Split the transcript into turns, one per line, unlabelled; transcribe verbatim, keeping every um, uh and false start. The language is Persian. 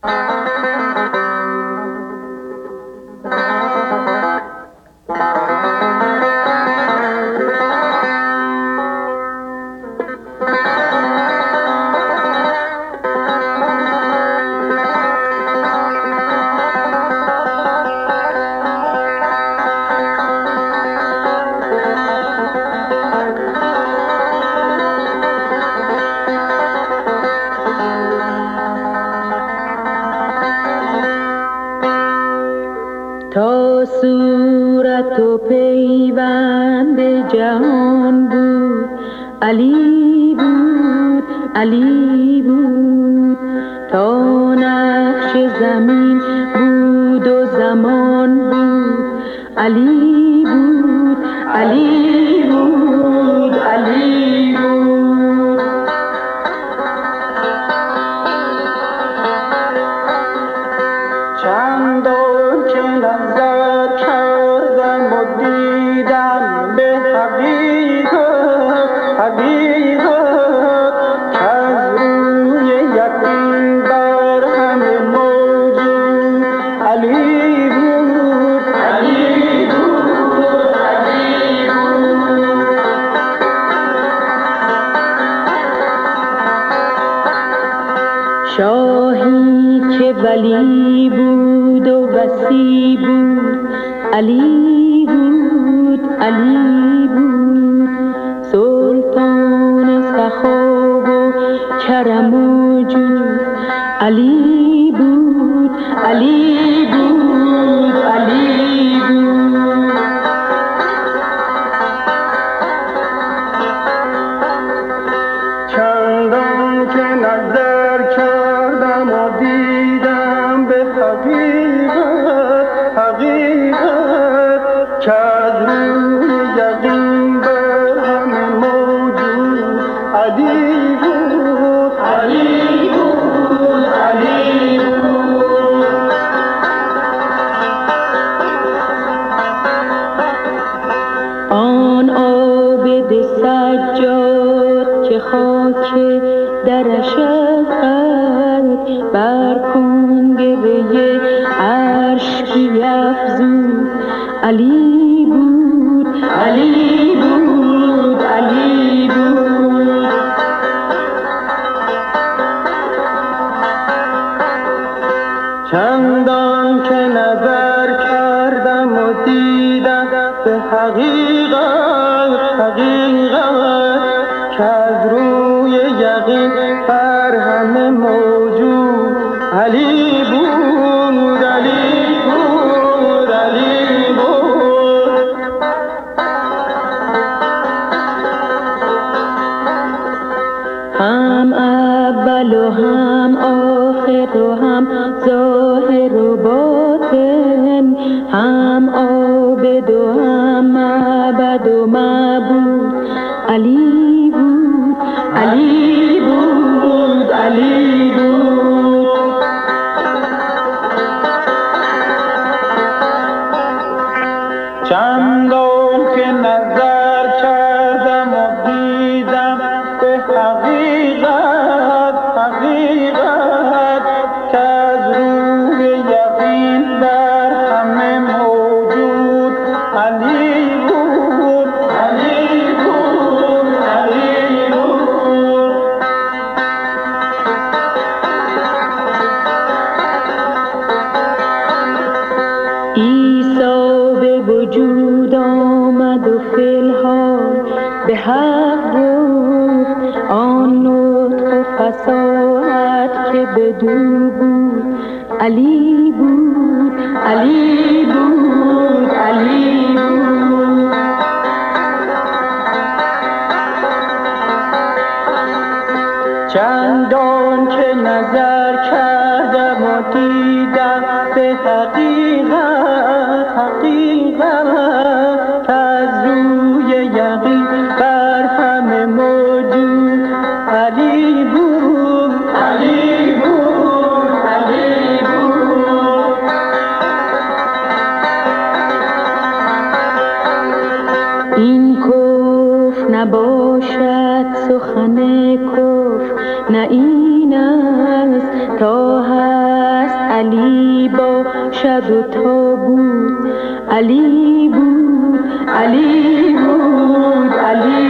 تا صورت و پیوند جهان بود، علی بود، علی بود. تا نقش زمین بود و زمان بود، علی بود، علی بود، علی بود.
چندان که نظر کردم و دیدم به حقیقت، حقیقت که از روی یقین بر همه موجود علی بود، علی بود، علی بود.
شاهی که ولی بود و وصی بود، علی بود، علی بود. سلطان سخا و کرم و جود، علی بود، علی بود، علی بود.
چندان که نظر کردم و دیدم به حقیقت، حقیقت که از روی یقین بر همه موجود علی بود، علی بود، علی بود.
آن عابد سجاد که خاک درش از خلق بر کنگره عرش بیفزود، علی بود، علی بود، علی بود.
چندان که نظر کردم و دیدم به حقیقت، حقیقت که از روی یقین بر همه موجود علی بود، علی بود، علی بود.
هم اول و هم آخر و هم ظاهر و باطن، هم عابد و هم معبد و معبود، علی بود، علی بود، علی بود.
چندان که نظر کردم و دیدم به حقیقت، حقیقت که از روی یقین بر همه موجود علی بود، علی بود، علی بود.
عیسی به وجود آمد و فی الحال به حق گفت، آن نطق و فصاحت که بدو بود، علی بود، علی بود، علی بود.
چندان که نظر کردم و دیدم به حقیقت، حقیقت که از روی یقین بر همه موجود علی بود، علی بود، علی بود.
این کفر نباشد سخن کفر، نه این است تا علی باشد و تا بود علی بود، علی بود، علی